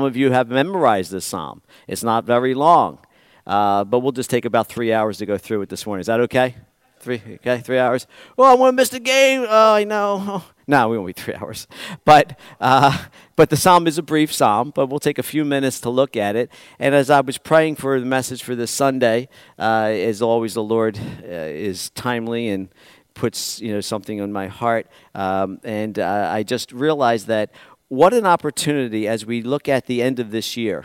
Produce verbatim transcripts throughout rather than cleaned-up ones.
of you have memorized this psalm. It's not very long, uh, but we'll just take about three hours to go through it this morning. Is that okay? Three, okay, three hours. Well, I want to miss the game. Oh, I know. Oh. No, we won't be three hours. But uh, but the psalm is a brief psalm, but we'll take a few minutes to look at it. And as I was praying for the message for this Sunday, uh, as always, the Lord uh, is timely and puts you know something on my heart. Um, and uh, I just realized that what an opportunity as we look at the end of this year.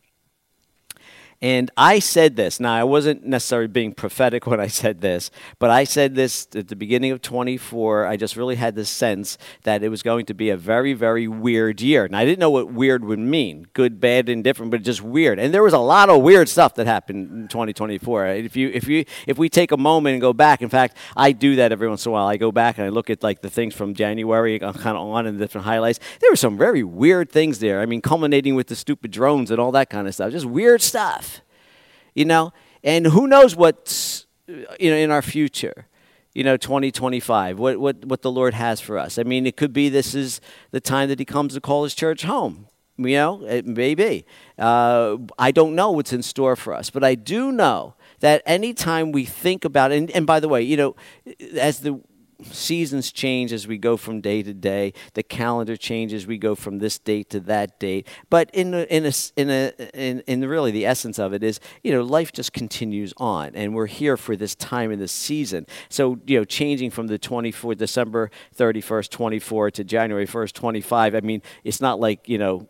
And I said this. Now, I wasn't necessarily being prophetic when I said this, but I said this at the beginning of twenty-four. I just really had this sense that it was going to be a very, very weird year. And I didn't know what weird would mean, good, bad, indifferent, but just weird. And there was a lot of weird stuff that happened in twenty twenty-four. If you, if you, if we take a moment and go back, in fact, I do that every once in a while. I go back and I look at like the things from January kind of on and the different highlights. There were some very weird things there. I mean, culminating with the stupid drones and all that kind of stuff. Just weird stuff. You know, and who knows what's, you know, in our future, you know, twenty twenty-five, what, what, what the Lord has for us. I mean, it could be this is the time that he comes to call his church home. You know, it may be. Uh, I don't know what's in store for us, but I do know that anytime we think about it, and, and by the way, you know, as the seasons change as we go from day to day. The calendar changes. We go from this date to that date. But in a, in a, in a, in, in really the essence of it is, you know, life just continues on, and we're here for this time in this season. So, you know, changing from the twenty-fourth, December thirty-first, twenty-four to January first, twenty-five. I mean, it's not like, you know,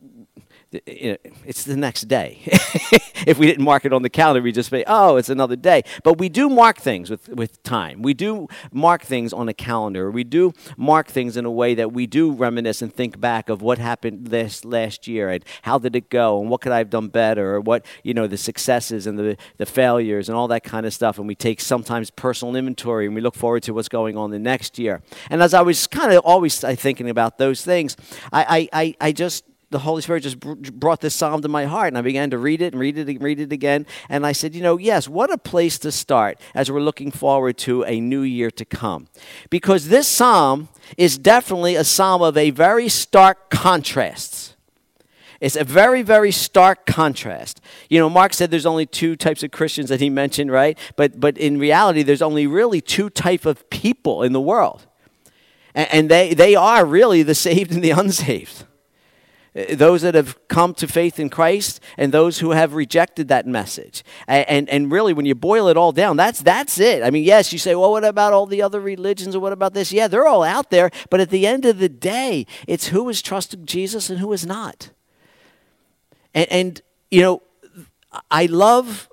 it's the next day. If we didn't mark it on the calendar, we just say, oh, it's another day. But we do mark things with, with time. We do mark things on a calendar. We do mark things in a way that we do reminisce and think back of what happened this last year and how did it go and what could I have done better, or what, you know, the successes and the, the failures and all that kind of stuff. And we take sometimes personal inventory and we look forward to what's going on the next year. And as I was kind of always thinking about those things, I, I, I, I just... the Holy Spirit just brought this psalm to my heart, and I began to read it and read it and read it again. And I said, you know, yes, what a place to start as we're looking forward to a new year to come. Because this psalm is definitely a psalm of a very stark contrast. It's a very, very stark contrast. You know, Mark said there's only two types of Christians that he mentioned, right? But but in reality, there's only really two types of people in the world. And, and they, they are really the saved and the unsaved. Those that have come to faith in Christ and those who have rejected that message. And, and and really, when you boil it all down, that's that's it. I mean, yes, you say, well, what about all the other religions, or what about this? Yeah, they're all out there. But at the end of the day, it's who has trusted Jesus and who has not. And, and you know, I love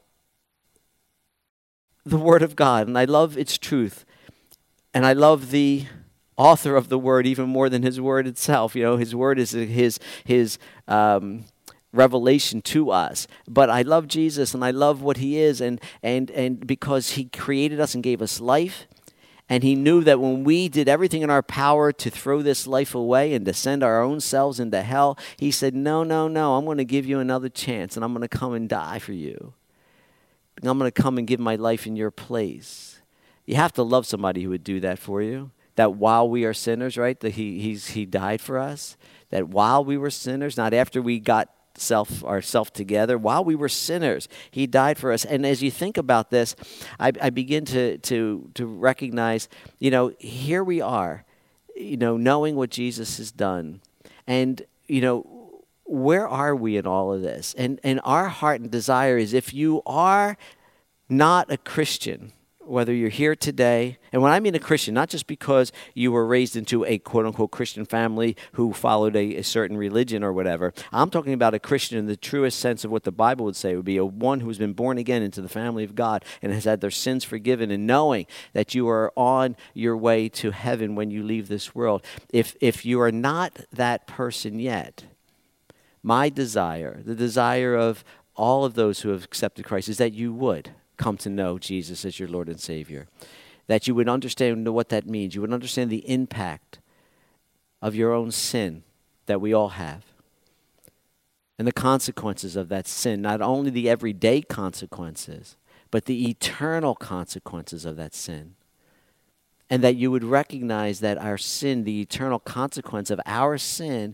the Word of God, and I love its truth. And I love the author of the word even more than his word itself. You know, his word is his his um, revelation to us. But I love Jesus, and I love what he is, and and and because he created us and gave us life, and he knew that when we did everything in our power to throw this life away and to send our own selves into hell, he said, no, no, no, I'm going to give you another chance, and I'm going to come and die for you. I'm going to come and give my life in your place. You have to love somebody who would do that for you. That while we are sinners, right, that he he's, he died for us. That while we were sinners, not after we got self ourself together, while we were sinners, he died for us. And as you think about this, I, I begin to to to recognize, you know, here we are, you know, knowing what Jesus has done, and you know, where are we in all of this? And and our heart and desire is, if you are not a Christian, whether you're here today, and when I mean a Christian, not just because you were raised into a quote-unquote Christian family who followed a, a certain religion or whatever. I'm talking about a Christian in the truest sense of what the Bible would say. It would be a one who's been born again into the family of God and has had their sins forgiven, and knowing that you are on your way to heaven when you leave this world. If if you are not that person yet, my desire, the desire of all of those who have accepted Christ, is that you would come to know Jesus as your Lord and Savior. That you would understand what that means. You would understand the impact of your own sin that we all have. And the consequences of that sin, not only the everyday consequences, but the eternal consequences of that sin. And that you would recognize that our sin, the eternal consequence of our sin,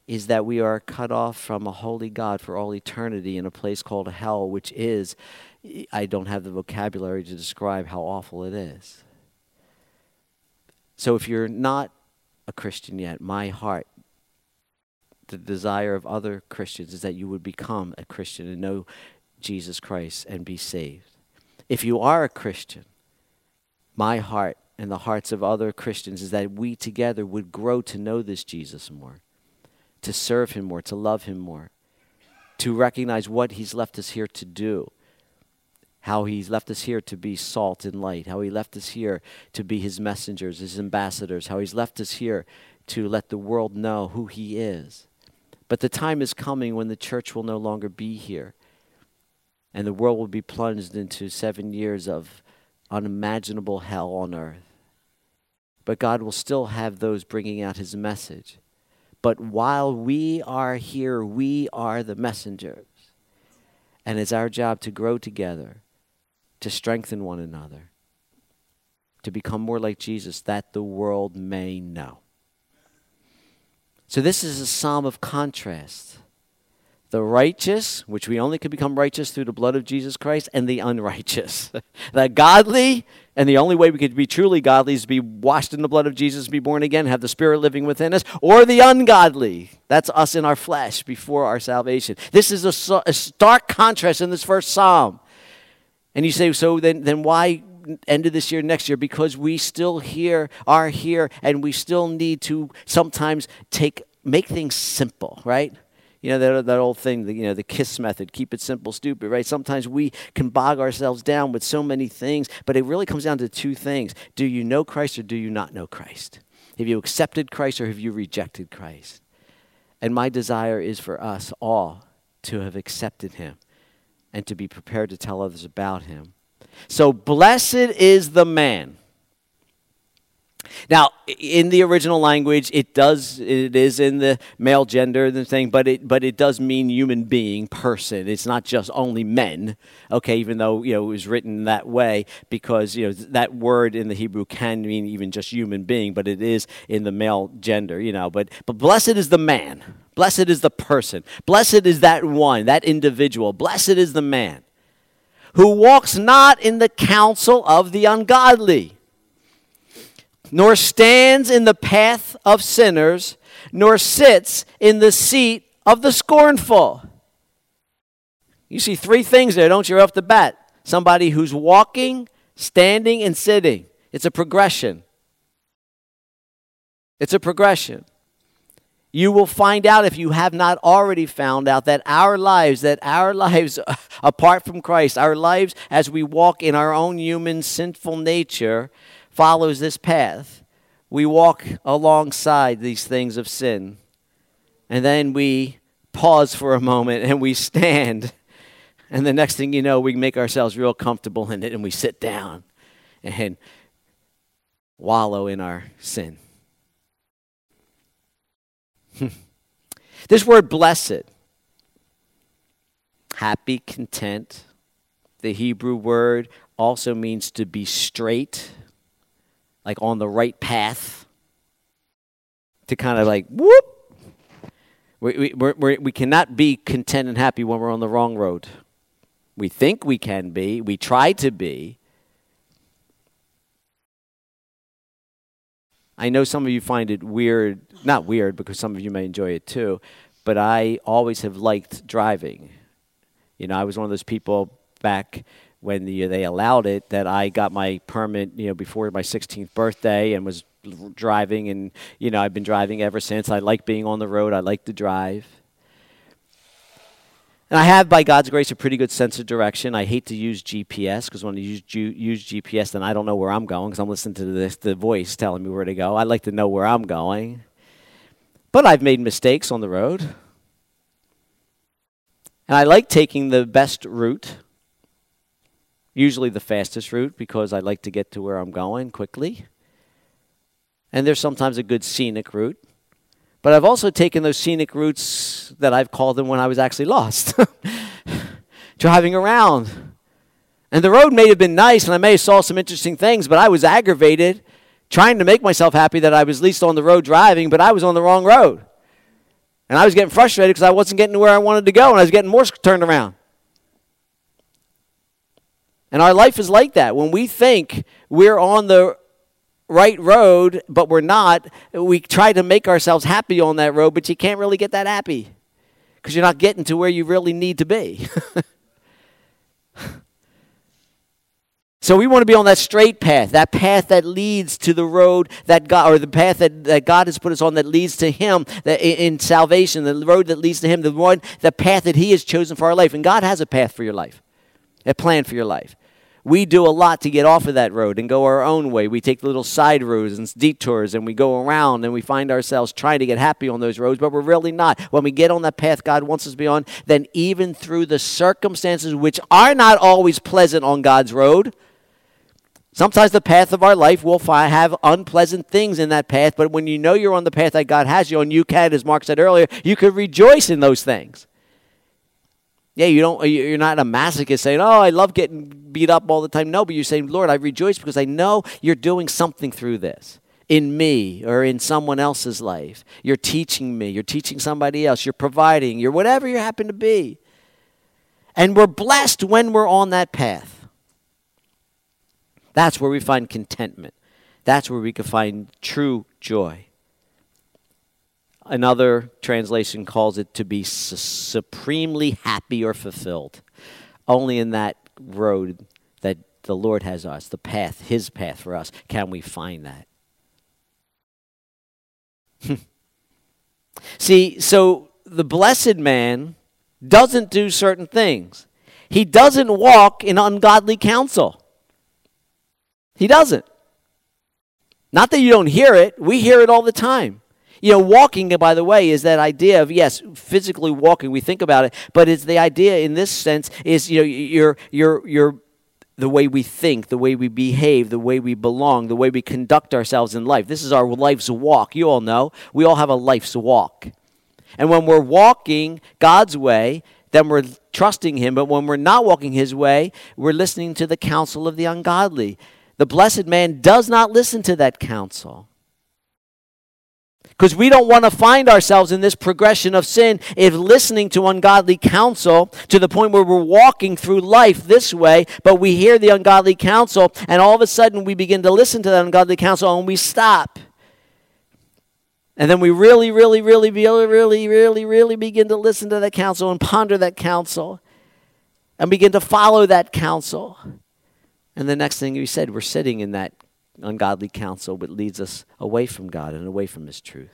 is that we are cut off from a holy God for all eternity in a place called hell, which is, I don't have the vocabulary to describe how awful it is. So if you're not a Christian yet, my heart, the desire of other Christians is that you would become a Christian and know Jesus Christ and be saved. If you are a Christian, my heart and the hearts of other Christians is that we together would grow to know this Jesus more, to serve him more, to love him more, to recognize what he's left us here to do, how he's left us here to be salt and light, how he left us here to be his messengers, his ambassadors, how he's left us here to let the world know who he is. But the time is coming when the church will no longer be here, and the world will be plunged into seven years of unimaginable hell on earth. But God will still have those bringing out his message. But while we are here, we are the messengers. And it's our job to grow together, to strengthen one another, to become more like Jesus, that the world may know. So this is a psalm of contrast. The righteous, which we only can become righteous through the blood of Jesus Christ, and the unrighteous. The godly, and the only way we could be truly godly is to be washed in the blood of Jesus, be born again, have the Spirit living within us, or the ungodly. That's us in our flesh before our salvation. This is a, a stark contrast in this first psalm. And you say, so then, then why end of this year, next year? Because we still here, are here, and we still need to sometimes take make things simple, right? You know, that, that old thing, the, you know, the KISS method, keep it simple, stupid, right? Sometimes we can bog ourselves down with so many things, but it really comes down to two things. Do you know Christ or do you not know Christ? Have you accepted Christ or have you rejected Christ? And my desire is for us all to have accepted him and to be prepared to tell others about him. So blessed is the man. Now, in the original language, it does, it is in the male gender the thing, but it but it does mean human being, person. It's not just only men, okay, even though, you know, it was written that way because, you know, that word in the Hebrew can mean even just human being, but it is in the male gender, you know. But but blessed is the man. Blessed is the person. Blessed is that one, that individual. Blessed is the man who walks not in the counsel of the ungodly, nor stands in the path of sinners, nor sits in the seat of the scornful. You see three things there, don't you, right off the bat? Somebody who's walking, standing, and sitting. It's a progression. It's a progression. You will find out, if you have not already found out, that our lives, that our lives apart from Christ, our lives as we walk in our own human sinful nature, follows this path. We walk alongside these things of sin. And then we pause for a moment and we stand. And the next thing you know, we make ourselves real comfortable in it and we sit down and wallow in our sin. This word blessed, happy, content, the Hebrew word also means to be straight, like on the right path, to kind of like, whoop. We, we, we, we cannot be content and happy when we're on the wrong road. We think we can be. We try to be. I know some of you find it weird, not weird because some of you may enjoy it too, but I always have liked driving. You know, I was one of those people back when the, they allowed it, that I got my permit, you know, before my sixteenth birthday and was driving, and, you know, I've been driving ever since. I like being on the road. I like to drive. And I have, by God's grace, a pretty good sense of direction. I hate to use G P S, because when I use, use G P S, then I don't know where I'm going, because I'm listening to this, the voice telling me where to go. I like to know where I'm going. But I've made mistakes on the road. And I like taking the best route, usually the fastest route, because I like to get to where I'm going quickly. And there's sometimes a good scenic route. But I've also taken those scenic routes that I've called them when I was actually lost, driving around. And the road may have been nice, and I may have saw some interesting things, but I was aggravated, trying to make myself happy that I was at least on the road driving, but I was on the wrong road. And I was getting frustrated because I wasn't getting to where I wanted to go, and I was getting more turned around. And our life is like that. When we think we're on the right road, but we're not, we try to make ourselves happy on that road, but you can't really get that happy because you're not getting to where you really need to be. So we want to be on that straight path, that path that leads to the road that God, or the path that, that God has put us on that leads to Him that in, in salvation, the road that leads to Him, the one, the path that He has chosen for our life. And God has a path for your life, a plan for your life. We do a lot to get off of that road and go our own way. We take little side roads and detours, and we go around, and we find ourselves trying to get happy on those roads, but we're really not. When we get on that path God wants us to be on, then even through the circumstances which are not always pleasant on God's road, sometimes the path of our life will fi- have unpleasant things in that path, but when you know you're on the path that God has you on, you can, as Mark said earlier, you could rejoice in those things. Yeah, you don't, you're not a masochist saying, oh, I love getting beat up all the time. No, but you're saying, Lord, I rejoice because I know you're doing something through this in me or in someone else's life. You're teaching me. You're teaching somebody else. You're providing. You're whatever you happen to be. And we're blessed when we're on that path. That's where we find contentment. That's where we can find true joy. Another translation calls it to be su- supremely happy or fulfilled. Only in that road that the Lord has us, the path, His path for us, can we find that. See, so the blessed man doesn't do certain things. He doesn't walk in ungodly counsel. He doesn't. Not that you don't hear it. We hear it all the time. You know, walking, by the way, is that idea of, yes, physically walking. We think about it, but it's the idea in this sense is, you know, you're, you're, you're the way we think, the way we behave, the way we belong, the way we conduct ourselves in life. This is our life's walk. You all know. We all have a life's walk. And when we're walking God's way, then we're trusting Him. But when we're not walking His way, we're listening to the counsel of the ungodly. The blessed man does not listen to that counsel. Because we don't want to find ourselves in this progression of sin if listening to ungodly counsel to the point where we're walking through life this way, but we hear the ungodly counsel, and all of a sudden we begin to listen to that ungodly counsel, and we stop. And then we really, really, really, really, really, really, really begin to listen to that counsel and ponder that counsel and begin to follow that counsel. And the next thing we said, we're sitting in that ungodly counsel, but leads us away from God and away from His truth.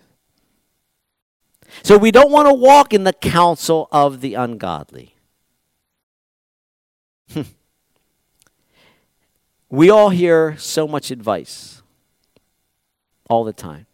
So we don't want to walk in the counsel of the ungodly. We all hear so much advice all the time.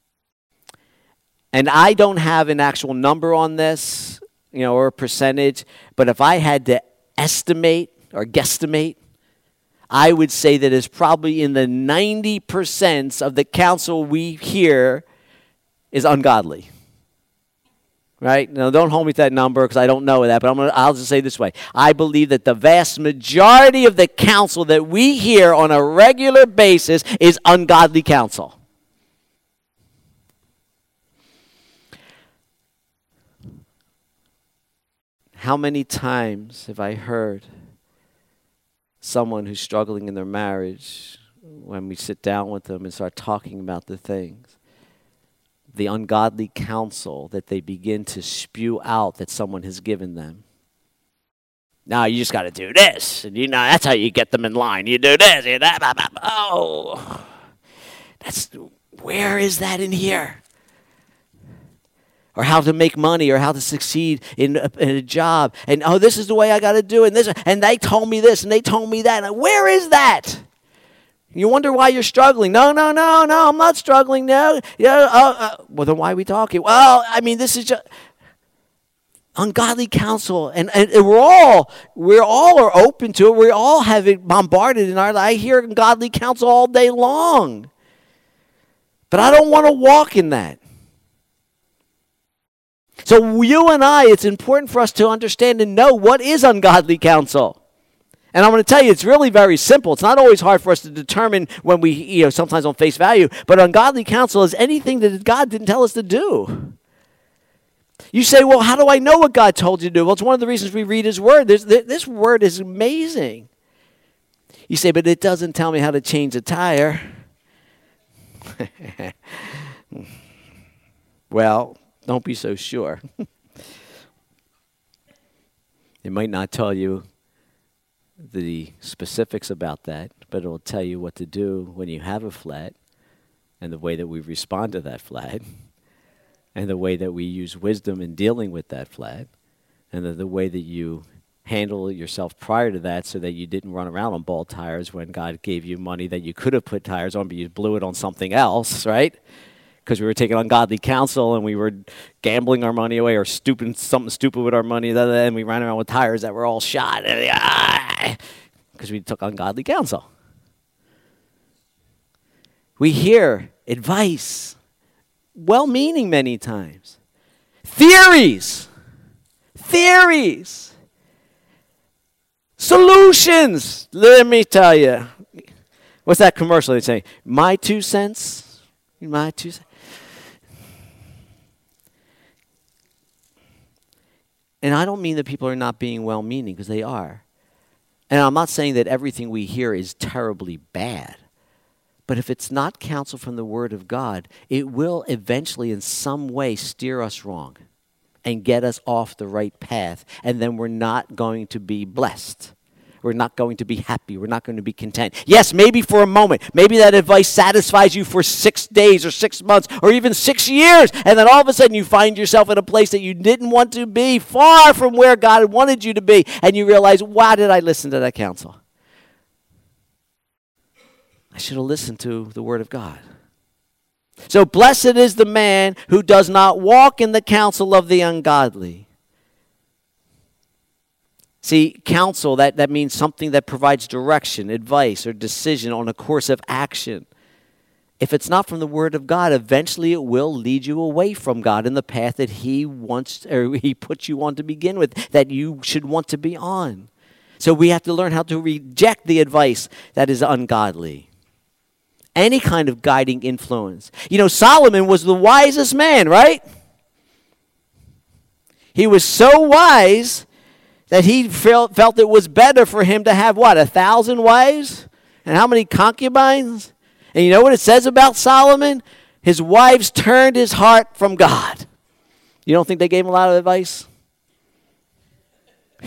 And I don't have an actual number on this, you know, or a percentage, but if I had to estimate or guesstimate, I would say that it's probably in the ninety percent of the counsel we hear is ungodly. Right? Now, don't hold me to that number because I don't know that, but I'm gonna, I'll just say it this way. I believe that the vast majority of the counsel that we hear on a regular basis is ungodly counsel. How many times have I heard someone who's struggling in their marriage, when we sit down with them and start talking about the things, the ungodly counsel that they begin to spew out that someone has given them. Now you just got to do this, and you know that's how you get them in line. You do this, you that, blah, blah, blah. Oh, that's where is that in here? Or how to make money, or how to succeed in a, in a job. And, oh, this is the way I got to do it. And, this, and they told me this, and they told me that. And where is that? You wonder why you're struggling. No, no, no, no, I'm not struggling now. Yeah, uh, uh, well, then why are we talking? Well, I mean, this is just ungodly counsel. And, and, and we're all, we're all are open to it. We all have it bombarded in our life. I hear ungodly counsel all day long. But I don't want to walk in that. So you and I, it's important for us to understand and know what is ungodly counsel. And I'm going to tell you, it's really very simple. It's not always hard for us to determine when we, you know, sometimes on face value. But ungodly counsel is anything that God didn't tell us to do. You say, well, how do I know what God told you to do? Well, it's one of the reasons we read his word. This, this word is amazing. You say, but it doesn't tell me how to change a tire. Well, don't be so sure. It might not tell you the specifics about that, but it will tell you what to do when you have a flat and the way that we respond to that flat and the way that we use wisdom in dealing with that flat and the, the way that you handle yourself prior to that so that you didn't run around on bald tires when God gave you money that you could have put tires on, but you blew it on something else, right? Because we were taking ungodly counsel and we were gambling our money away or stupid, something stupid with our money, and we ran around with tires that were all shot because we took ungodly counsel. We hear advice, well-meaning many times. Theories, theories, solutions. Let me tell you. What's that commercial they say? My two cents, my two cents. And I don't mean that people are not being well-meaning, because they are. And I'm not saying that everything we hear is terribly bad. But if it's not counsel from the Word of God, it will eventually in some way steer us wrong and get us off the right path. And then we're not going to be blessed. We're not going to be happy. We're not going to be content. Yes, maybe for a moment. Maybe that advice satisfies you for six days or six months or even six years. And then all of a sudden you find yourself in a place that you didn't want to be, far from where God wanted you to be. And you realize, why did I listen to that counsel? I should have listened to the Word of God. So blessed is the man who does not walk in the counsel of the ungodly. See, counsel, that, that means something that provides direction, advice, or decision on a course of action. If it's not from the Word of God, eventually it will lead you away from God in the path that He wants, or He put you on to begin with, that you should want to be on. So we have to learn how to reject the advice that is ungodly. Any kind of guiding influence. You know, Solomon was the wisest man, right? He was so wise that he felt, felt it was better for him to have, what, a thousand wives? And how many concubines? And you know what it says about Solomon? His wives turned his heart from God. You don't think they gave him a lot of advice? Whew.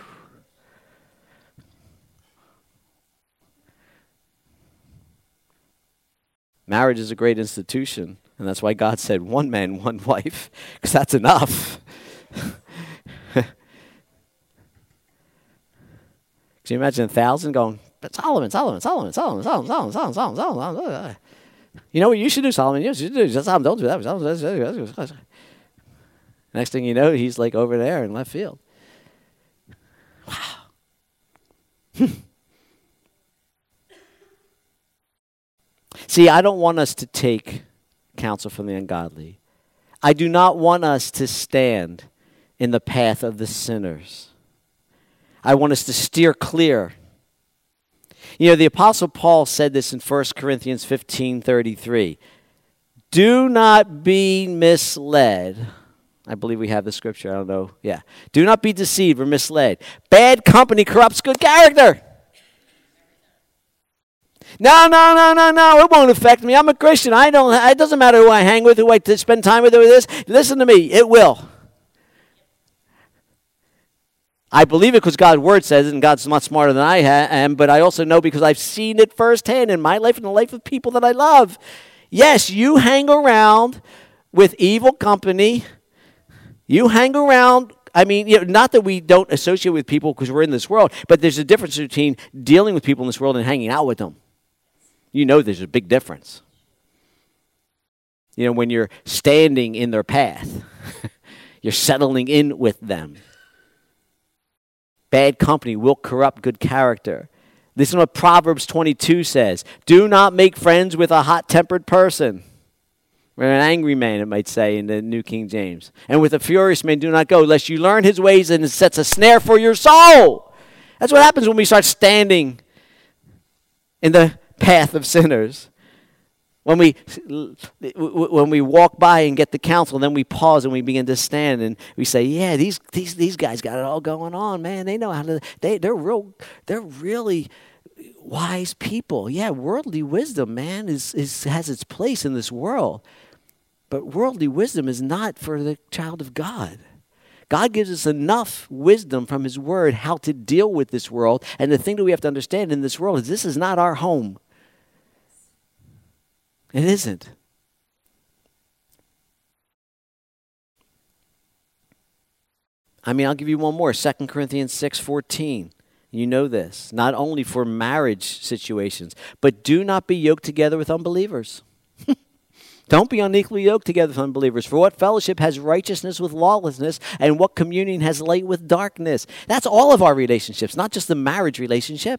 Marriage is a great institution, and that's why God said one man, one wife, because that's enough. Can you imagine a thousand going, but Solomon, Solomon, Solomon, Solomon, Solomon, Solomon, Solomon, Solomon, Solomon, Solomon. You know what you should do, Solomon? You should do just Solomon, don't do that. Next thing you know, he's like over there in left field. Wow. See, I don't want us to take counsel from the ungodly. I do not want us to stand in the path of the sinners. I want us to steer clear. You know, the Apostle Paul said this in First Corinthians fifteen thirty-three. Do not be misled. I believe we have the scripture. I don't know. Yeah. Do not be deceived or misled. Bad company corrupts good character. No, no, no, no, no. It won't affect me. I'm a Christian. I don't. It doesn't matter who I hang with, who I spend time with, or this. Listen to me. It will. I believe it because God's Word says it, and God's much smarter than I ha- am, but I also know because I've seen it firsthand in my life and the life of people that I love. Yes, you hang around with evil company. You hang around, I mean, you know, not that we don't associate with people because we're in this world, but there's a difference between dealing with people in this world and hanging out with them. You know there's a big difference. You know, when you're standing in their path, you're settling in with them. Bad company will corrupt good character. Listen to what Proverbs twenty-two says. Do not make friends with a hot-tempered person. Or an angry man, it might say in the New King James. And with a furious man, do not go, lest you learn his ways and it sets a snare for your soul. That's what happens when we start standing in the path of sinners. When we when we walk by and get the counsel, then we pause and we begin to stand and we say, "Yeah, these these these guys got it all going on, man. They know how to. They they're real. They're really wise people. Yeah, worldly wisdom, man, is is has its place in this world, but worldly wisdom is not for the child of God." God gives us enough wisdom from His Word how to deal with this world, and the thing that we have to understand in this world is this is not our home. It isn't. I mean, I'll give you one more. Second Corinthians six fourteen. You know this. Not only for marriage situations, but do not be yoked together with unbelievers. Don't be unequally yoked together with unbelievers. For what fellowship has righteousness with lawlessness, and what communion has light with darkness? That's all of our relationships, not just the marriage relationship.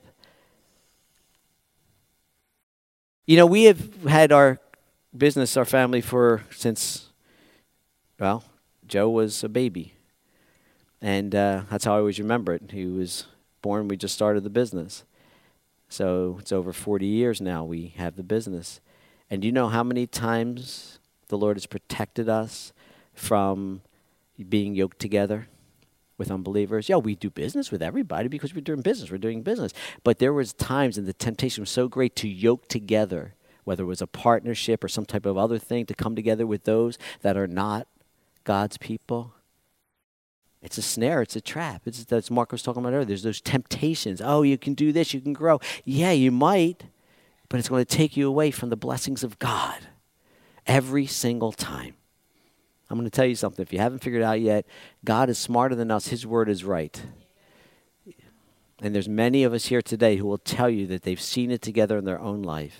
You know, we have had our business, our family, for since, well, Joe was a baby. And uh, that's how I always remember it. He was born, we just started the business. So it's over forty years now we have the business. And do you know how many times the Lord has protected us from being yoked together with unbelievers? Yeah, we do business with everybody because we're doing business. We're doing business. But there was times and the temptation was so great to yoke together, whether it was a partnership or some type of other thing, to come together with those that are not God's people. It's a snare. It's a trap. It's that's Mark was talking about earlier. There's those temptations. Oh, you can do this. You can grow. Yeah, you might, but it's going to take you away from the blessings of God every single time. I'm going to tell you something. If you haven't figured it out yet, God is smarter than us. His word is right. And there's many of us here today who will tell you that they've seen it together in their own life.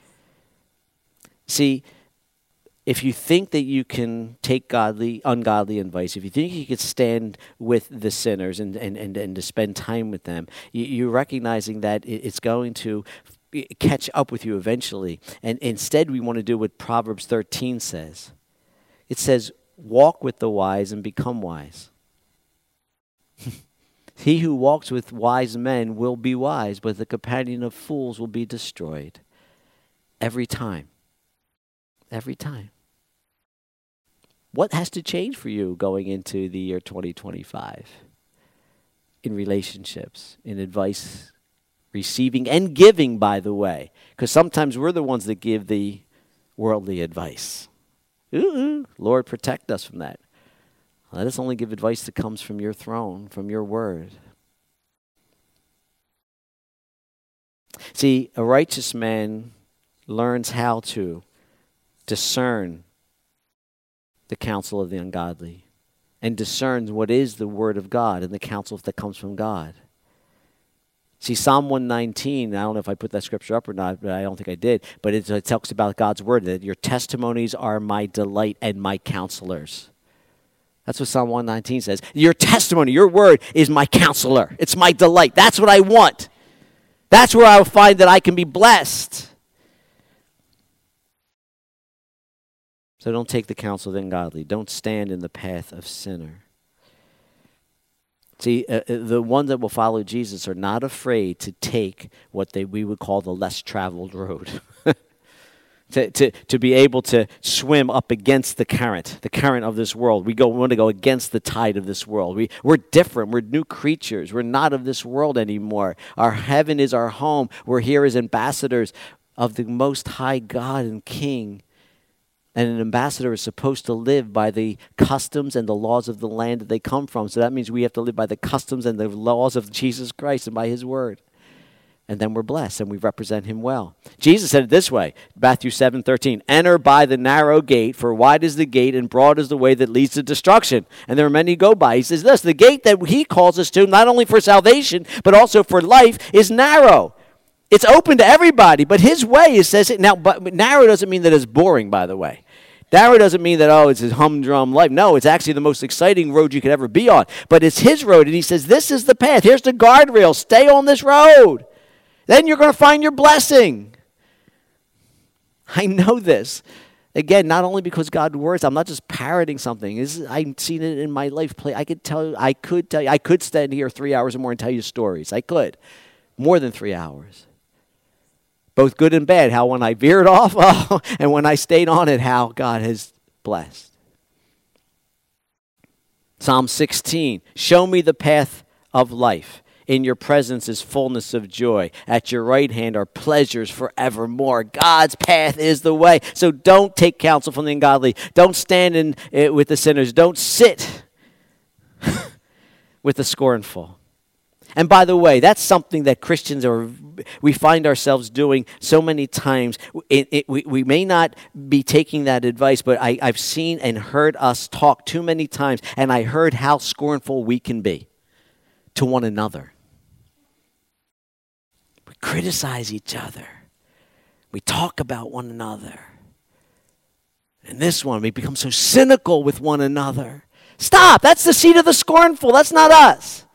See, if you think that you can take godly, ungodly advice, if you think you could stand with the sinners and, and, and, and to spend time with them, you, you're recognizing that it's going to catch up with you eventually. And instead, we want to do what Proverbs thirteen says. It says, walk with the wise and become wise. He who walks with wise men will be wise, but the companion of fools will be destroyed. Every time. Every time. What has to change for you going into the year twenty twenty-five? In relationships, in advice, receiving and giving, by the way. Because sometimes we're the ones that give the worldly advice. Ooh, Lord, protect us from that. Let us only give advice that comes from your throne, from your word. See, a righteous man learns how to discern the counsel of the ungodly and discerns what is the word of God and the counsel that comes from God. See, Psalm one nineteen, I don't know if I put that scripture up or not, but I don't think I did, but it, it talks about God's word, that your testimonies are my delight and my counselors. That's what Psalm one nineteen says. Your testimony, your word is my counselor. It's my delight. That's what I want. That's where I will find that I can be blessed. So don't take the counsel of the ungodly. Don't stand in the path of sinner. See, uh, the ones that will follow Jesus are not afraid to take what they we would call the less traveled road. to, to, to be able to swim up against the current, the current of this world. We go we want to go against the tide of this world. We, we're different. We're new creatures. We're not of this world anymore. Our heaven is our home. We're here as ambassadors of the Most High God and King. And an ambassador is supposed to live by the customs and the laws of the land that they come from. So that means we have to live by the customs and the laws of Jesus Christ and by his word. And then we're blessed and we represent him well. Jesus said it this way, Matthew seven thirteen, enter by the narrow gate, for wide is the gate and broad is the way that leads to destruction. And there are many who go by. He says this, the gate that he calls us to, not only for salvation, but also for life, is narrow. It's open to everybody, but his way, it says it now, but narrow doesn't mean that it's boring, by the way. Narrow doesn't mean that, oh, it's a humdrum life. No, it's actually the most exciting road you could ever be on. But it's his road, and he says, this is the path. Here's the guardrail. Stay on this road. Then you're going to find your blessing. I know this. Again, not only because God's words, I'm not just parroting something. This is, I've seen it in my life play. I could tell you, I could tell you, I could stand here three hours or more and tell you stories. I could. More than three hours. both good and bad. How when I veered off, oh, and when I stayed on it, how God has blessed. Psalm sixteen, show me the path of life. In your presence is fullness of joy. At your right hand are pleasures forevermore. God's path is the way. So don't take counsel from the ungodly. Don't stand in it with the sinners. Don't sit with the scornful. And by the way, that's something that Christians are, we find ourselves doing so many times. It, it, we, we may not be taking that advice, but I, I've seen and heard us talk too many times, and I heard how scornful we can be to one another. We criticize each other. We talk about one another. And this one, we become so cynical with one another. Stop! That's the seed of the scornful. That's not us.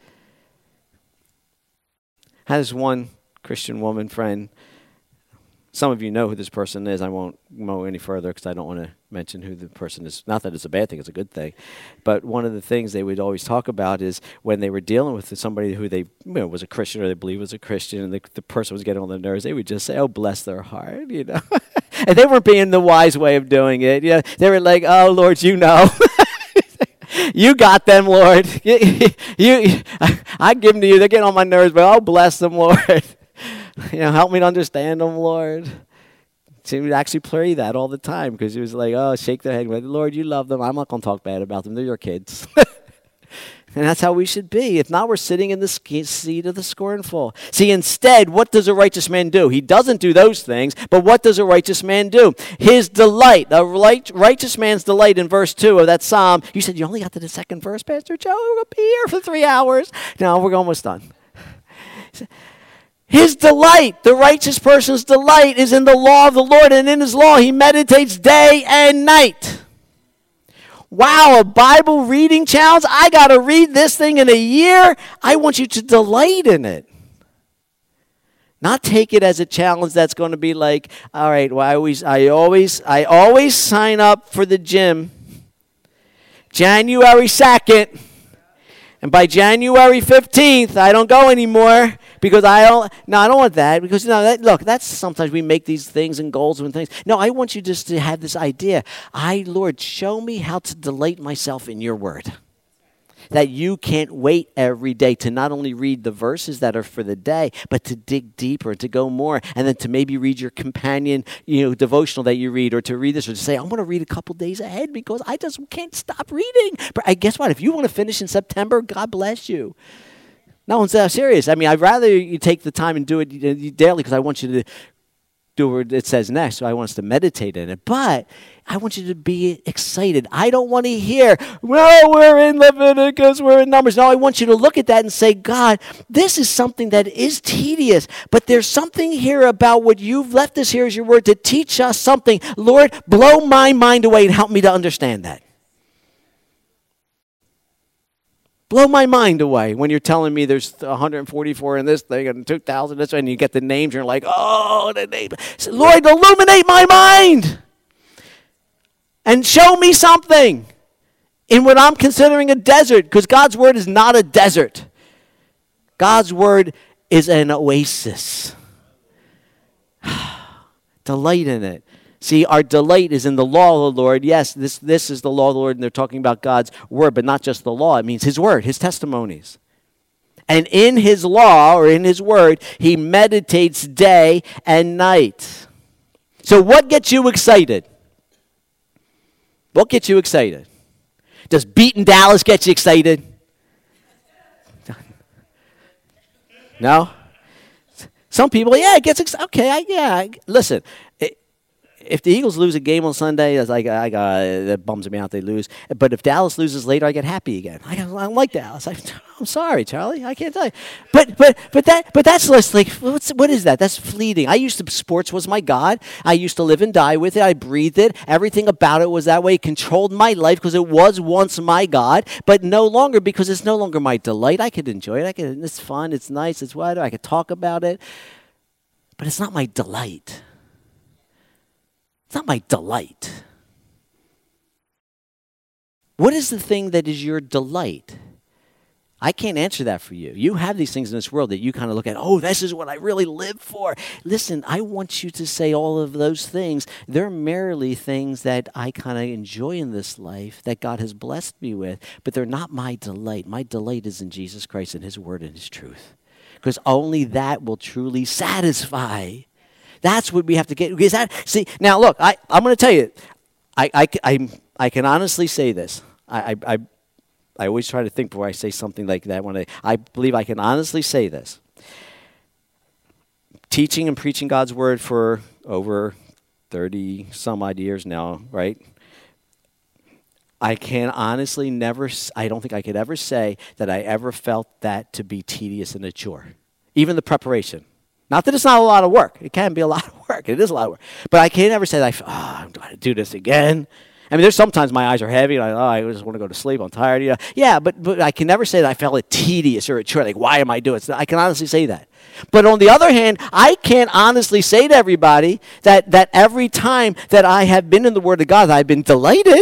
Has one Christian woman friend. Some of you know who this person is. I won't go any further because I don't want to mention who the person is. Not that it's a bad thing, it's a good thing. But one of the things they would always talk about is when they were dealing with somebody who they you know, was a Christian or they believe was a Christian, and the, the person was getting on their nerves, they would just say, oh, bless their heart, you know. And they weren't being the wise way of doing it. You know, they were like, oh, Lord, you know. You got them, Lord. You, you, I give them to you. They're getting on my nerves, but oh, bless them, Lord. You know, help me to understand them, Lord. She would actually pray that all the time because she was like, oh, shake their head. Lord, you love them. I'm not going to talk bad about them. They're your kids. And that's how we should be. If not, we're sitting in the seat of the scornful. See, instead, what does a righteous man do? He doesn't do those things, but what does a righteous man do? His delight, a righteous man's delight in verse two of that psalm. You said you only got to the second verse, Pastor Joe? We're going to be here for three hours. No, we're almost done. His delight, the righteous person's delight, is in the law of the Lord, and in his law he meditates day and night. Wow, a Bible reading challenge? I got to read this thing in a year? I want you to delight in it. Not take it as a challenge that's going to be like, all right, well, I always, I always, I always sign up for the gym January second, and by January fifteenth, I don't go anymore because I don't, no, I don't want that because, you know, that, look, that's sometimes we make these things and goals and things. No, I want you just to have this idea. I, Lord, show me how to delight myself in your word. That you can't wait every day to not only read the verses that are for the day, but to dig deeper, to go more, and then to maybe read your companion, you know, devotional that you read, or to read this, or to say, I'm going to read a couple days ahead because I just can't stop reading. But I guess what? If you want to finish in September, God bless you. No one's that serious. I mean, I'd rather you take the time and do it daily because I want you to do what it says next. So I want us to meditate in it. But I want you to be excited. I don't want to hear, well, we're in Leviticus, we're in Numbers. No, I want you to look at that and say, God, this is something that is tedious, but there's something here about what you've left us here as your word to teach us something. Lord, blow my mind away and help me to understand that. Blow my mind away when you're telling me there's one hundred forty-four in this thing and two thousand this way, and you get the names, and you're like, oh, the name. So, Lord, illuminate my mind and show me something in what I'm considering a desert, because God's word is not a desert. God's word is an oasis. Delight in it. See, our delight is in the law of the Lord. Yes, this, this is the law of the Lord, and they're talking about God's word, but not just the law. It means his word, his testimonies. And in his law, or in his word, he meditates day and night. So what gets you excited? What gets you excited? Does beating Dallas get you excited? No? Some people, yeah, it gets excited. Okay, I, yeah, listen. If the Eagles lose a game on Sunday, that's like I got that bums me out. They lose, but if Dallas loses later, I get happy again. I, I don't like Dallas. I, I'm sorry, Charlie. I can't tell you. But but but that but that's less like what's what is that? That's fleeting. I used to sports was my God. I used to live and die with it. I breathed it. Everything about it was that way. It controlled my life because it was once my God, but no longer because it's no longer my delight. I could enjoy it. I could. It's fun. It's nice. It's whatever. I could talk about it, but it's not my delight. It's not my delight. What is the thing that is your delight? I can't answer that for you. You have these things in this world that you kind of look at, oh, this is what I really live for. Listen, I want you to say all of those things. They're merely things that I kind of enjoy in this life that God has blessed me with, but they're not my delight. My delight is in Jesus Christ and his word and his truth, because only that will truly satisfy. That's what we have to get. Is that, see, now look, I, I'm going to tell you, I, I, I, I can honestly say this. I, I, I I always try to think before I say something like that. When I, I believe I can honestly say this. Teaching and preaching God's word for over thirty some odd years now, right? I can honestly never, I don't think I could ever say that I ever felt that to be tedious and a chore. Even the preparation. Not that it's not a lot of work. It can be a lot of work. It is a lot of work. But I can't ever say that, I, oh, I'm going to do this again. I mean, there's sometimes my eyes are heavy, and I, oh, I just want to go to sleep. I'm tired. Yeah, yeah, but but I can never say that I felt it tedious or a chore. Like, why am I doing it? I can honestly say that. But on the other hand, I can't honestly say to everybody that that every time that I have been in the Word of God, I've been delighted.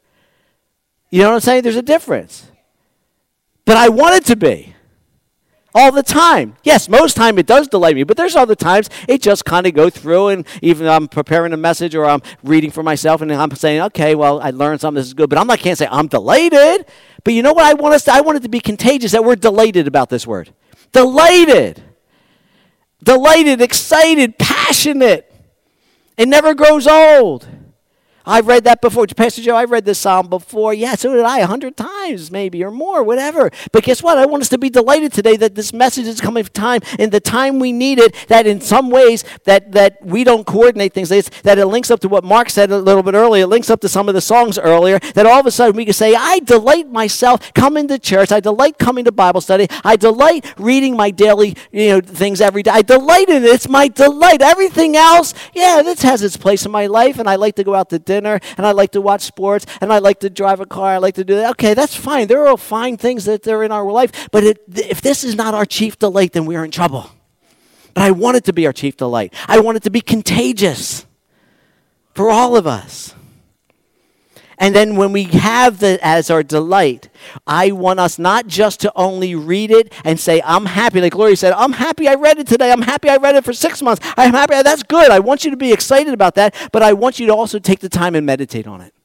You know what I'm saying? There's a difference. But I want it to be. All the time. Yes, most time it does delight me, but there's other times it just kind of go through, and even I'm preparing a message or I'm reading for myself and I'm saying, okay, well, I learned something, this is good, but I'm not, can't say I'm delighted. But you know what I want us to, I want it to be contagious, that we're delighted about this word. Delighted. Delighted, excited, passionate. It never grows old. I've read that before. Pastor Joe, I've read this psalm before. Yeah, so did I, a hundred times maybe or more, whatever. But guess what? I want us to be delighted today that this message is coming from time, in the time we need it, that in some ways that, that we don't coordinate things, that it links up to what Mark said a little bit earlier, it links up to some of the songs earlier, that all of a sudden we can say, I delight myself coming to church, I delight coming to Bible study, I delight reading my daily you know, things every day. I delight in it. It's my delight. Everything else, yeah, this has its place in my life, and I like to go out to dinner, and I like to watch sports, and I like to drive a car, I like to do that. Okay, that's fine. They're all fine things that are in our life, but it, if this is not our chief delight, then we're in trouble. But I want it to be our chief delight. I want it to be contagious for all of us. And then when we have that as our delight, I want us not just to only read it and say, I'm happy. Like Gloria said, I'm happy I read it today. I'm happy I read it for six months. I'm happy. That's good. I want you to be excited about that. But I want you to also take the time and meditate on it.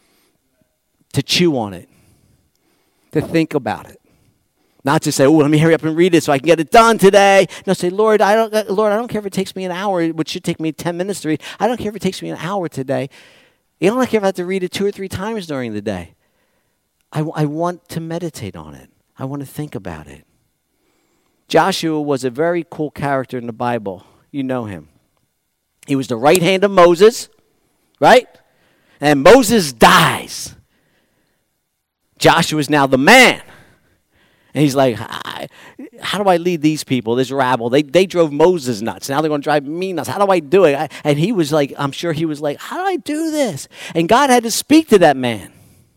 To chew on it. To think about it. Not to say, oh, let me hurry up and read it so I can get it done today. No, say, Lord, I don't, Lord, I don't care if it takes me an hour, which should take me ten minutes to read. I don't care if it takes me an hour today. You don't care if I have to read it two or three times during the day. I, I want to meditate on it. I want to think about it. Joshua was a very cool character in the Bible. You know him. He was the right hand of Moses, right? And Moses dies. Joshua is now the man. And he's like, how do I lead these people, this rabble? They they drove Moses nuts. Now they're going to drive me nuts. How do I do it? I, and he was like, I'm sure he was like, how do I do this? And God had to speak to that man.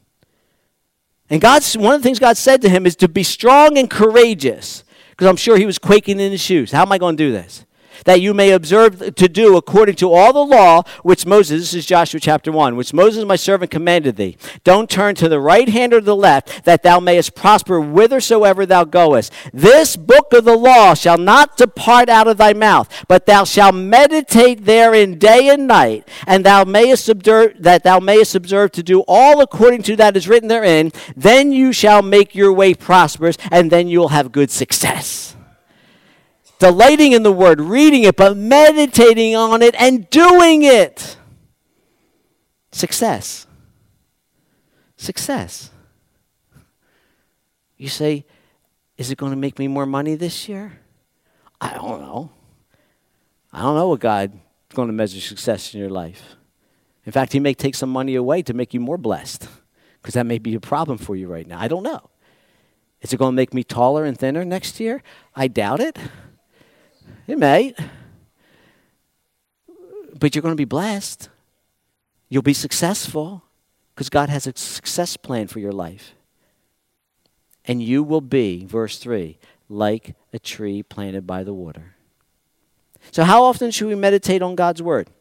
And God's, one of the things God said to him is to be strong and courageous. Because I'm sure he was quaking in his shoes. How am I going to do this? That you may observe to do according to all the law which Moses, this is Joshua chapter one, which Moses my servant commanded thee. Don't turn to the right hand or the left, that thou mayest prosper whithersoever thou goest. This book of the law shall not depart out of thy mouth, but thou shalt meditate therein day and night, and thou mayest observe, that thou mayest observe to do all according to that is written therein. Then you shall make your way prosperous, and then you'll have good success. Delighting in the word, reading it, but meditating on it and doing it. Success. Success. You say, is it going to make me more money this year? I don't know. I don't know what God's going to measure success in your life. In fact, he may take some money away to make you more blessed, because that may be a problem for you right now. I don't know. Is it going to make me taller and thinner next year? I doubt it. It may. But you're going to be blessed. You'll be successful because God has a success plan for your life. And you will be, verse three, like a tree planted by the water. So how often should we meditate on God's word?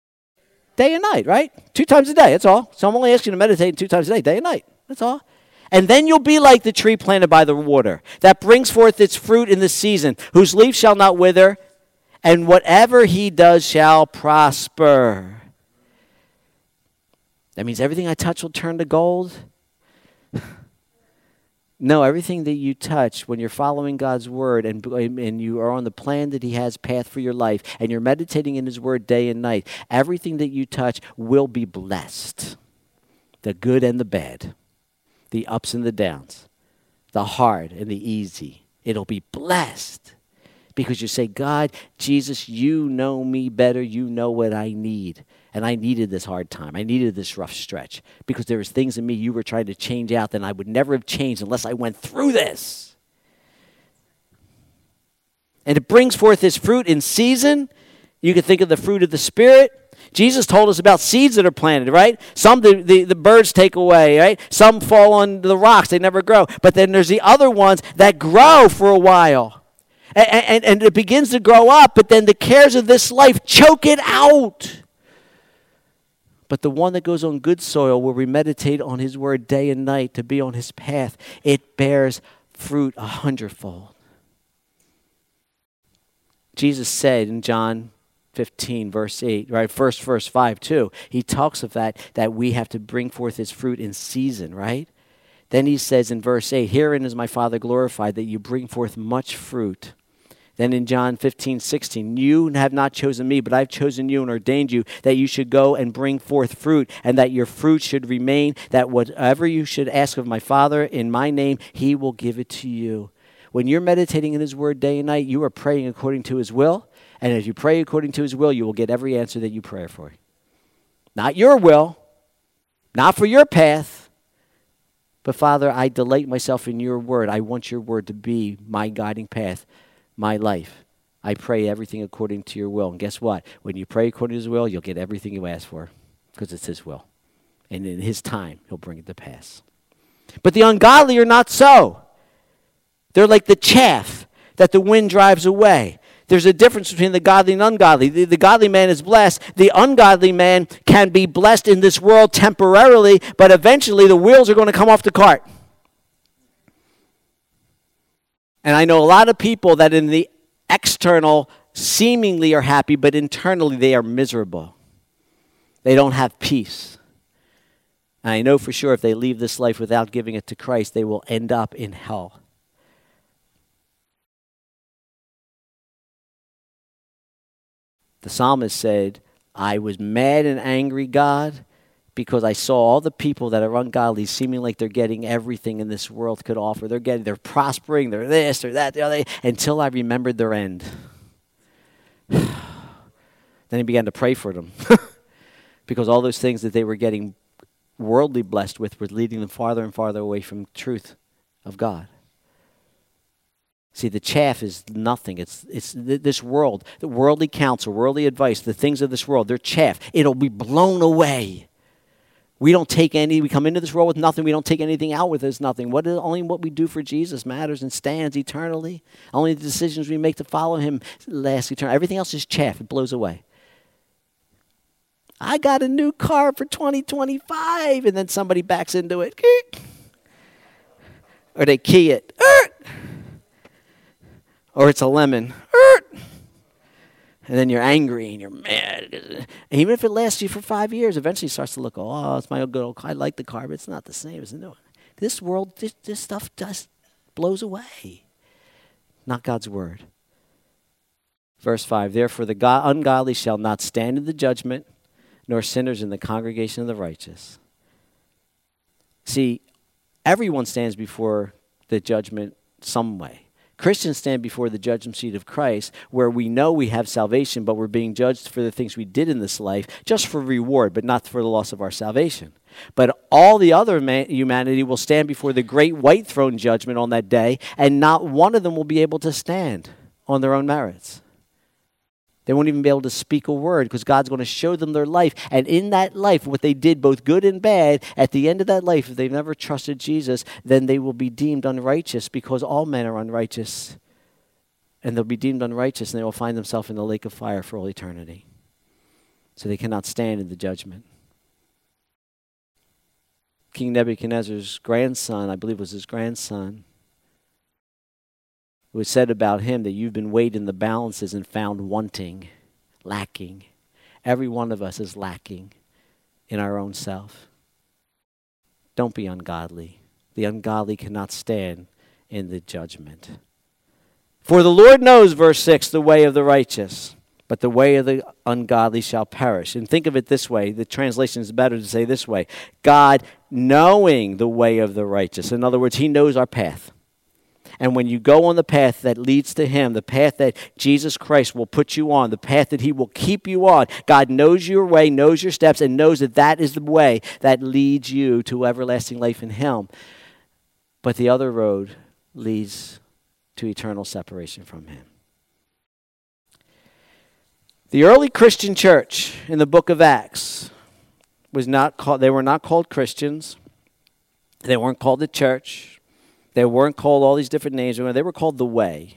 Day and night, right? Two times a day, that's all. So I'm only asking you to meditate two times a day, day and night. That's all. And then you'll be like the tree planted by the water, that brings forth its fruit in the season, whose leaf shall not wither, and whatever he does shall prosper. That means everything I touch will turn to gold? No, everything that you touch, when you're following God's word and, and you are on the plan that he has, path for your life, and you're meditating in his word day and night, everything that you touch will be blessed. The good and the bad, the ups and the downs, the hard and the easy. It'll be blessed because you say, God, Jesus, you know me better. You know what I need. And I needed this hard time. I needed this rough stretch because there was things in me you were trying to change out that I would never have changed unless I went through this. And it brings forth his fruit in season. You can think of the fruit of the Spirit. Jesus told us about seeds that are planted, right? Some the, the, the birds take away, right? Some fall on the rocks. They never grow. But then there's the other ones that grow for a while. And, and, and it begins to grow up, but then the cares of this life choke it out. But the one that goes on good soil, where we meditate on his word day and night to be on his path, it bears fruit a hundredfold. Jesus said in John fifteen, verse eight, right? First verse five too. He talks of that, that we have to bring forth his fruit in season, right? Then he says in verse eight, herein is my Father glorified, that you bring forth much fruit. Then in John fifteen, sixteen, you have not chosen me, but I've chosen you and ordained you that you should go and bring forth fruit, and that your fruit should remain, that whatever you should ask of my Father in my name, he will give it to you. When you're meditating in his word day and night, you are praying according to his will. And as you pray according to his will, you will get every answer that you pray for. Not your will, not for your path, but Father, I delight myself in your word. I want your word to be my guiding path, my life. I pray everything according to your will. And guess what? When you pray according to his will, you'll get everything you ask for because it's his will. And in his time, he'll bring it to pass. But the ungodly are not so. They're like the chaff that the wind drives away. There's a difference between the godly and ungodly. The, the godly man is blessed. The ungodly man can be blessed in this world temporarily, but eventually the wheels are going to come off the cart. And I know a lot of people that in the external seemingly are happy, but internally they are miserable. They don't have peace. And I know for sure if they leave this life without giving it to Christ, they will end up in hell. The psalmist said, I was mad and angry, God, because I saw all the people that are ungodly seeming like they're getting everything in this world could offer. They're getting, they're prospering, they're this, they're that, the other, until I remembered their end. Then he began to pray for them. Because all those things that they were getting worldly blessed with were leading them farther and farther away from truth of God. See, the chaff is nothing. It's it's th- this world, the worldly counsel, worldly advice, the things of this world, they're chaff. It'll be blown away. We don't take any, we come into this world with nothing. We don't take anything out with us, nothing. What is, only what we do for Jesus matters and stands eternally. Only the decisions we make to follow him last eternally. Everything else is chaff. It blows away. I got a new car for twenty twenty-five, and then somebody backs into it. Or they key it. Or it's a lemon. And then you're angry and you're mad. And even if it lasts you for five years, eventually it starts to look, oh, it's my good old car. I like the car, but it's not the same as the new one. This world, this, this stuff just blows away. Not God's word. Verse five, therefore the God, ungodly shall not stand in the judgment, nor sinners in the congregation of the righteous. See, everyone stands before the judgment some way. Christians stand before the judgment seat of Christ, where we know we have salvation, but we're being judged for the things we did in this life, just for reward, but not for the loss of our salvation. But all the other man- humanity will stand before the great white throne judgment on that day, and not one of them will be able to stand on their own merits. They won't even be able to speak a word because God's going to show them their life. And in that life, what they did, both good and bad, at the end of that life, if they've never trusted Jesus, then they will be deemed unrighteous because all men are unrighteous. And they'll be deemed unrighteous and they will find themselves in the lake of fire for all eternity. So they cannot stand in the judgment. King Nebuchadnezzar's grandson, I believe it was his grandson, it was said about him that you've been weighed in the balances and found wanting, lacking. Every one of us is lacking in our own self. Don't be ungodly. The ungodly cannot stand in the judgment. For the Lord knows, verse six, the way of the righteous, but the way of the ungodly shall perish. And think of it this way. The translation is better to say this way. God knowing the way of the righteous. In other words, he knows our path. And when you go on the path that leads to him, the path that Jesus Christ will put you on, the path that he will keep you on, God knows your way, knows your steps, and knows that that is the way that leads you to everlasting life in him. But the other road leads to eternal separation from him. The early Christian church in the book of Acts was not called, they were not called Christians. They weren't called the church. They weren't called all these different names. They were called the Way.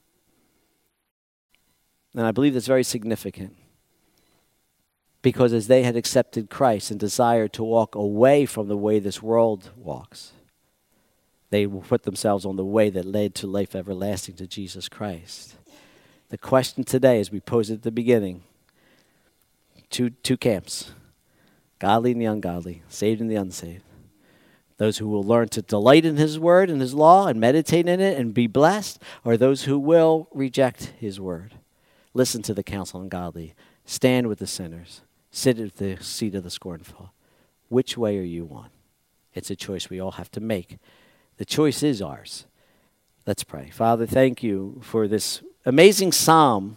And I believe that's very significant. Because as they had accepted Christ and desired to walk away from the way this world walks, they put themselves on the way that led to life everlasting, to Jesus Christ. The question today, as we posed at the beginning, two, two camps, godly and the ungodly, saved and the unsaved. Those who will learn to delight in his word and his law and meditate in it and be blessed, or those who will reject his word. Listen to the counsel of the ungodly. Stand with the sinners. Sit at the seat of the scornful. Which way are you on? It's a choice we all have to make. The choice is ours. Let's pray. Father, thank you for this amazing psalm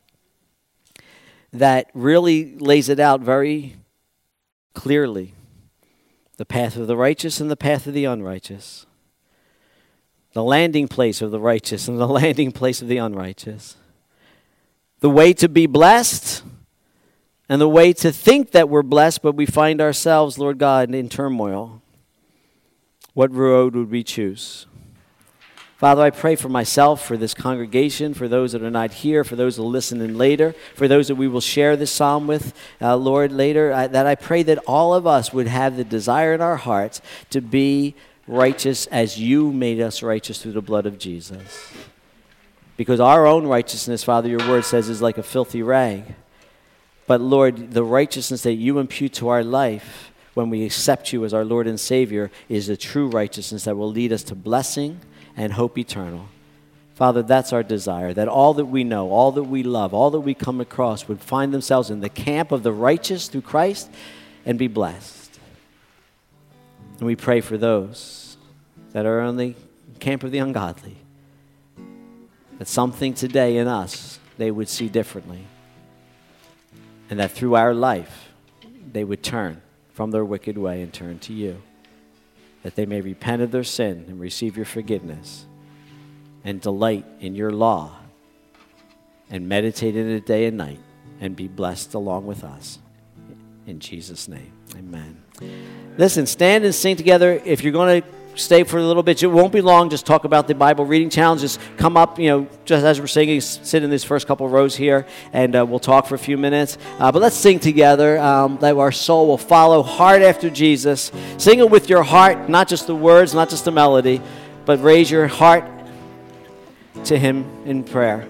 that really lays it out very clearly. The path of the righteous and the path of the unrighteous. The landing place of the righteous and the landing place of the unrighteous. The way to be blessed and the way to think that we're blessed, but we find ourselves, Lord God, in turmoil. What road would we choose? Father, I pray for myself, for this congregation, for those that are not here, for those that will listen in later, for those that we will share this psalm with, uh, Lord, later, I, that I pray that all of us would have the desire in our hearts to be righteous as you made us righteous through the blood of Jesus. Because our own righteousness, Father, your word says, is like a filthy rag. But, Lord, the righteousness that you impute to our life when we accept you as our Lord and Savior is the true righteousness that will lead us to blessing and hope eternal. Father, that's our desire, that all that we know, all that we love, all that we come across would find themselves in the camp of the righteous through Christ and be blessed. And we pray for those that are in the camp of the ungodly, that something today in us they would see differently, and that through our life they would turn from their wicked way and turn to you, that they may repent of their sin and receive your forgiveness and delight in your law and meditate in it day and night and be blessed along with us. In Jesus' name, amen. Listen, stand and sing together. If you're going to stay for a little bit, it won't be long. Just talk about the Bible reading challenge. Just come up, you know, just as we're singing, sit in these first couple rows here, and uh, we'll talk for a few minutes. Uh, but let's sing together, um, that our soul will follow hard after Jesus. Sing it with your heart, not just the words, not just the melody, but raise your heart to him in prayer.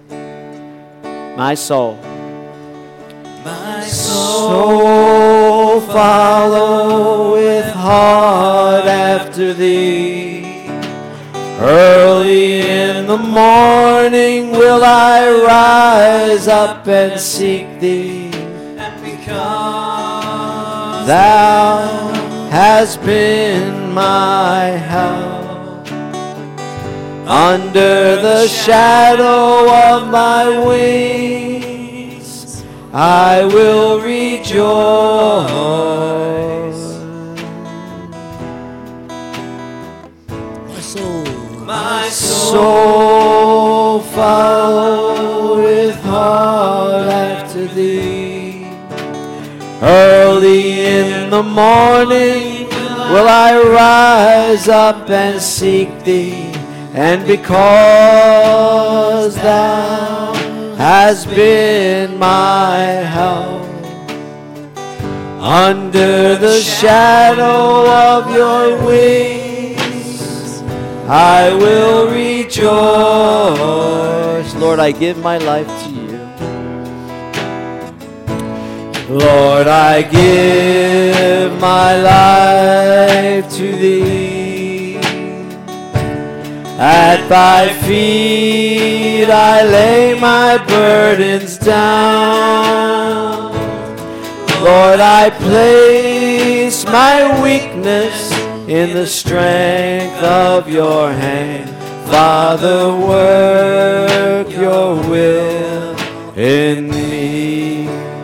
My soul, my soul follow with heart after thee. Early in the morning will I rise up and seek thee. And because thou hast been my help, under the shadow of my wings I will rejoice. My soul, my soul follow with heart after thee. Early in the morning will I rise up and seek thee. And because thou hast been my help, Under the shadow of your wings, I will rejoice. Lord, I give my life to you. Lord, I give my life to thee. At thy feet I lay my burdens down. Lord, I place my weakness in the strength of your hand. Father, work your will in me.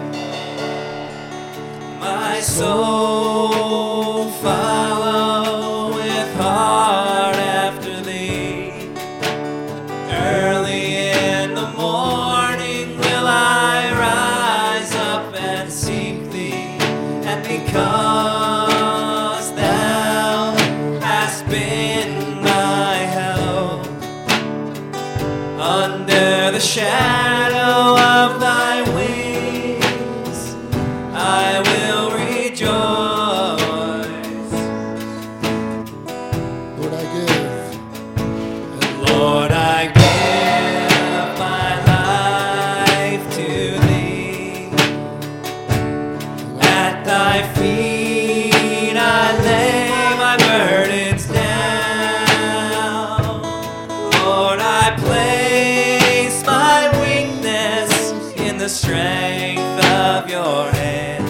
My soul follow with heart after thee. Early in the morning will I rise up and seek thee. And because thou hast been my help, under the shadow of thy wings I will rejoice. Lord, I give. Lord, I give my life to thee. At thy feet I lay my burdens down. Lord, I place my weakness in the strength of your hand.